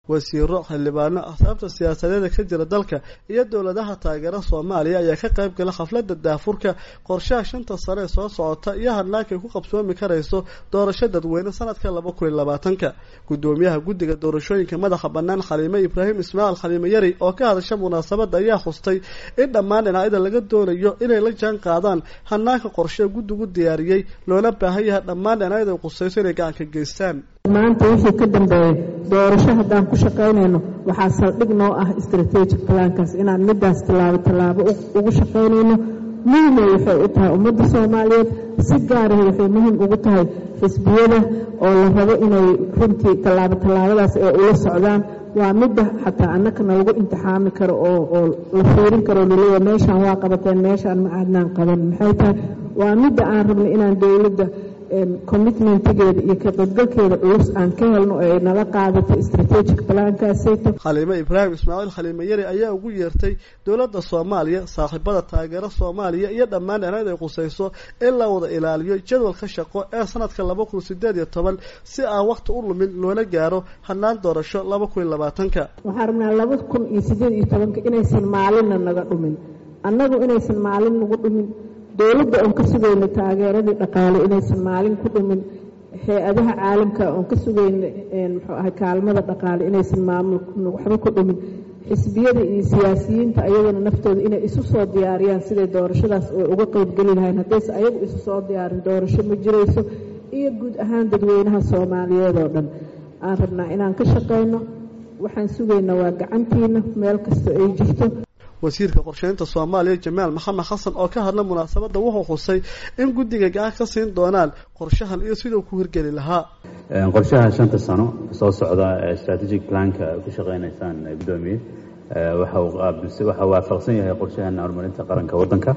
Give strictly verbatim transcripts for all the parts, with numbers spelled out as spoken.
wasiiro xildhibaano asxaabta siyaasadeed ka jira dalka iyo dowladaha taageera Soomaaliya ayaa ka qayb galay xafladda daafurka qorshaha shanta sano ee soo socota iyo hadlaanka ku qabsoomi karayso doorashada dadweyne sanadka laba kun iyo labaatan gudoomiyaha guddiga doorashooyinka madaxa bannaan Xaliime Ibraahim Ismaaciil Xaliime Yari oo ka hadashay munaasabadda ayaa xustay in dhammaan dhinacyada laga doonayo inay la jaan qaadaan hanaanka qorshe guddigu diyaariyay loona baahan yahay dhammaan dhinacyada qusayso inay gacan ka geystaan maanta wixii ka dambeeyay doorasho haddaan ku shaqaynayno waxaa saldhig noo ah strategic plankaas inaan midaas tallaabo tallaabo ugu shaqaynayno muhiim waxay u tahay ummadda Soomaaliyeed si gaar ah waxay muhiim ugu tahay xisbiyada oo la rabo inay runtii tallaabo tallaabadaas ay ula socdaan waa midda xataa annaka lagu imtixaami karo oo oo la fiirin karo leeyahay meeshaan waa qabateen meeshaan ma aadnaan qaban maxay tahay waa midda aan rabnay inaan dawladda commitment-geeda iyo ka qaybgalkeeda culus aan ka helno ee nala qaadatay strategic plan-kaasayto Xaliime Ibraahim Ismaaciil Xaliime Yari ayaa ugu yeertay dowladda Soomaaliya saaxiibada taageera Soomaaliya iyo dhammaan dhinacyada qusayso in la wada ilaaliyo jadwalka shaqo ee sanadka laba kun iyo siddeed iyo toban si aan waqti u lumin loona gaaro hanaan doorasho laba kun iyo labaatan waxaan rabnaa laba kun iyo siddeed iyo toban inaysan maalin naga dhumin annagu inaysan maalin nagu dhumin dawladda oo ka sugayna taageeradii dhaqaale inaysan maalin ku dhumin hay'adaha caalamka oo ka sugayna een muxuu ahay kaalmada dhaqaale inaysan maamul waxba ku dhumin xisbiyada iyo siyaasiyiinta ayagana naftooda inay isu soo diyaariyaan sidii doorashadaas oo uga qayb gali lahayn haddii ayagu isu soo diyaarin doorasho ma jirayso iyo guud ahaan dadweynaha Soomaaliyeed oo dhan aan rabnaa inaan ka shaqeyno waxaan sugaynaa waa gacantiina meel kasta ay jirto wasiirka qorsheynta Soomaaliya Jamaal Maxamed Xasan oo ka hadlay munaasabadda wuxuu xusay in guddiga gacan ka siin doonaan qorshahan iyo sidoo ku hirgeli lahaa ee qorshaha shanta sano soo socda ee strategic plan-ka ku shaqeynaysan gudoomiye waxa uu qaabilsan waxa waafaqsan yahay qorshahan horumarinta qaranka waddanka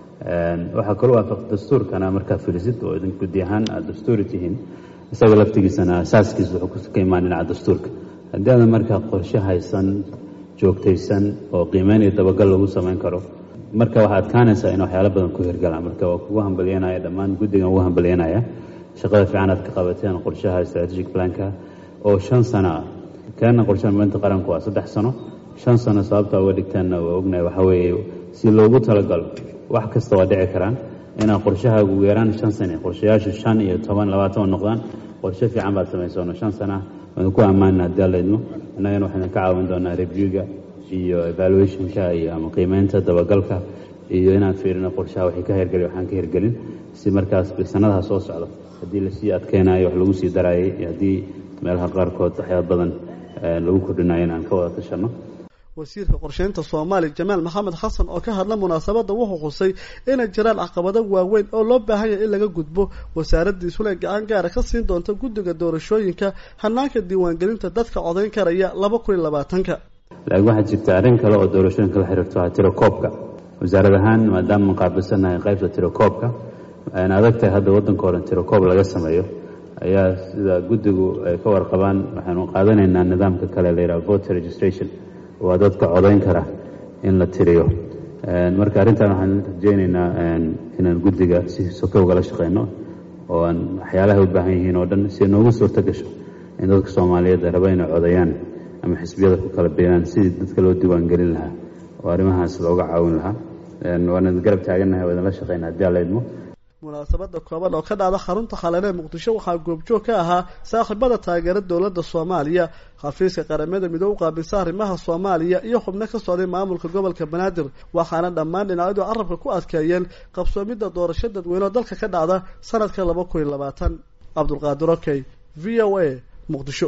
ee waxa kale oo waafaq dastuurkana marka filisid oo idin guddi ahaan dastuuritihiin isaga laftigiisana asaaskiisa wuxuu ku imaanaa dastuurka haddii marka qorshe haysan joogtaysan oo qiimeyn iyo dabagal lagu sameyn karo marka waxa adkaanaysa in waxyaalo badan ku hirgalaan marka waa kugu hambalyeynaya dhammaan guddigan ugu hambalyeynaya shaqada fiican aad ka qabateen qorshaha strategic plan-ka oo shan sano kana qorshaha maanta qaranku waa saddex sano shan sano sababta uga dhigtaan waa ognahay waxa weeye si loogu talagalo wax kasta waa dhici karaan inaa qorshaha ugu yaraan shan sano qorshayaashu shan iyo toban labaatan noqdaan qorshe fiican baad sameysano shan sano waan ku amaanaa daleedno annagana waxaan ka caawin doonaa review-ga iyo evaluation-ka iyo ama qiimeynta dabagalka iyo inaan fiirino qorshaha wixii ka hirgelin waxaan ka hirgelin si markaas sanadaha soo socda haddii la sii adkeenayo wax lagu sii daraayay iyo haddii meelaha qaarkood waxyaabo badan lagu kordhinayo inaan ka wada tashano wasiirka qorsheynta Soomaaliya Jamaal Maxamed Xasan oo ka hadlay munaasabadda wuxuu xusay in jiraan caqabado waaweyn oo loo baahan yahay in laga gudbo wasaaraddiisu la gacan gaar ah ka siin doonto guddiga doorashooyinka hanaanka diiwaangelinta dadka codayn karaya laba kun iyo labaatan laakiin waxa jirta arrin kale oo doorashooyinka la xiriirto tirakoobka wasaarad ahaan maadaama qaabisanahay qaybta tirakoobka aan adagtahay hadda waddanka hore tirakoob laga sameeyo ayaa sida guddigu ay ka warqabaan waxaanu qaadanaynaa nidaamka kale la yiraahdo voter registration waa dadka codayn kara in la tiriyo marka arrintan waxaan rajeynaynaa inaan guddiga si sokow uga shaqeyno oo aan waxyaalaha u baahan yihiin oo dhan si noogu suurta gasho in dadka Soomaaliyeed ay rabaan inay codayaan ama xisbiyada ku kala beelaan sidii dadka loo diiwaan gelin lahaa oo arrimahaas looga caawin lahaa waana garab taaganahay wada la shaqeynaa haddii la idmo munaasabadda kooban oo ka dhacda xarunta Xalane Muqdisho waxaa goobjoog ka ahaa saaxiibada taageerada dowladda Soomaaliya xafiiska qaramada midowga qaabilsan arrimaha Soomaaliya iyo xubno ka socday maamulka gobolka Banaadir waxaana dhammaan dhinacyadu carabka ku adkeeyeen qabsoomidda doorashada dadweyne dalka ka dhacda sanadka laba kun iyo labaatan Abdulqaadir Okey V O A Muqdisho.